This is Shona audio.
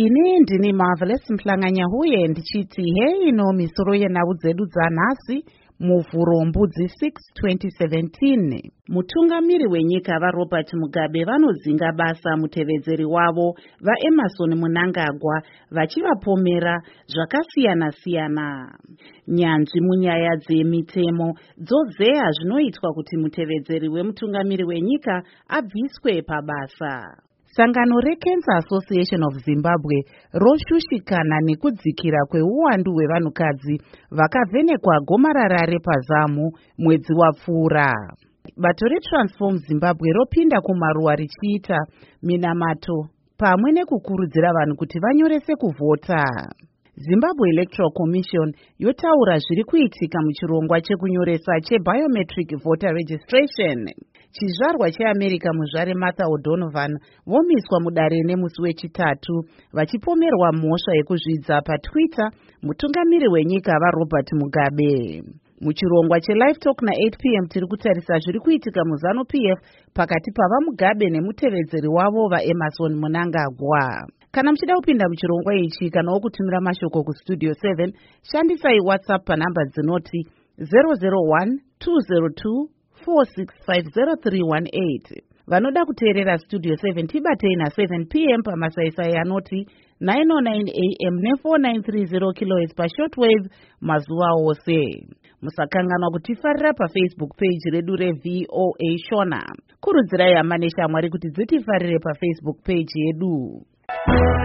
ndini Marvelous Mhlanganya ndichiti hei ino misoro yenhau dzedu dzanhasi muvhuro mbudzi 6 2017. Mutungamiri wenyika vaRobert Mugabe vanodzinga basa mutevedzeri wavo vaEmmerson Mnangagwa vachivapomera zvakasiyana-siyana. Nyanzvi munyaya dzemitemo dzozeya zvinoitwa kuti mutevedzeri wemutungamiri wenyika abviswe pabasa. Sangano reCancer Association of Zimbabwe roshushikana nekudzikira kweuwandu hwevanhukadzi vakavhenekwa gomarara repazamu mwedzi wapfuura. Bato reTransform Zimbabwe ropinda kumaruwa richiita minamato pamwe nekukurudzira vanhu kuti vanyorese kuvhota. Zimbabwe Electoral Commission yotaura zviri kuitika muchirongwa chekunyoresa chebiometric voter registration. Chizvarwa cheAmerica muzvare Martha O'Donovan vomiswa mudare nemusi wechitatu vachipomerwa mhosva yekuzvidza paTwitter mutungamiri wenyika vaRobert Mugabe. Muchirongwa cheLive Talk na8 p.m. tiri kutarisa zviri kuitika muZanu-PF pakati pavaMugabe nemutevedzeri wavo vaEmmerson Mnangagwa. Kana muchida kupinda muchirongwa ichi kanawo kutumira mashoko kustudio 7 shandisai WhatsApp panhamba dzinoti 001 202 4650 vanoda kuteerera studio 7 tibatei na7 p.m. pamasaisai anoti 909 a.m. ne4930 kHz pashortwave mazuva ose. Musakanganwa kutifarira paFacebook page redu reVOA Shona. Kurudzirai hama neshamwari kuti dzitifarire paFacebook page yedu.